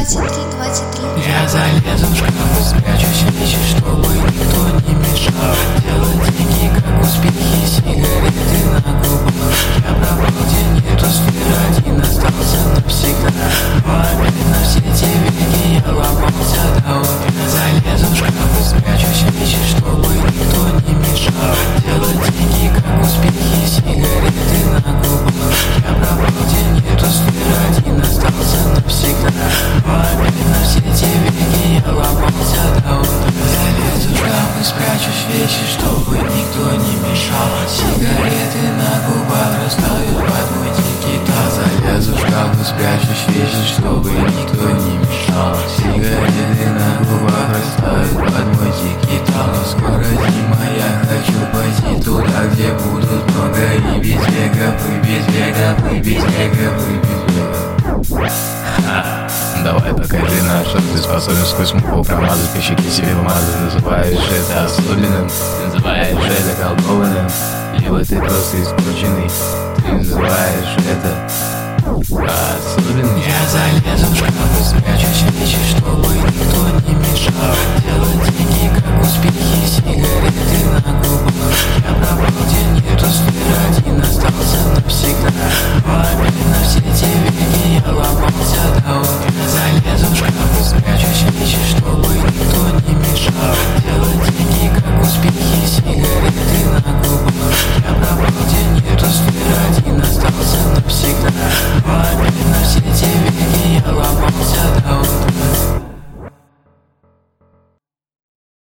23. Я залезу в шкаф, спрячусь вещи, чтобы никто не мешал. Делать деньги, как успехи, сигареты на губах. Я пробыл день, эту сферу, один остался навсегда. Но опять на все те веки я ломался до утра. Я залезу в шкаф, спрячусь вещи, чтобы никто не мешал. Делать деньги, как успехи, сигареты на губах. Я пробыл день, эту сферу, один остался навсегда. Но опять на все те веки я ломался до утра. Залезу в шкаф и спрячусь вещи, чтобы никто не мешал. Сигареты на губах растают под мой дикий таз. Залезу в шкаф и спрячусь вещи, чтобы никто не мешал. Сигареты на губах растают под мой дикий таз. Скоро зима, я хочу пойти туда, где будут много и без бега, без бега, без бега, без бега. Давай покажи, на что ты способен сквозь муку промазать, по щеке себе помазать. Называешь это особенным, называешь это колдованным, либо ты просто испорченный, ты называешь это особенным. Я залезу в шкаф и спрячусь вещи, чтобы никто не мешал. Делать деньги, как успехи, сигареты на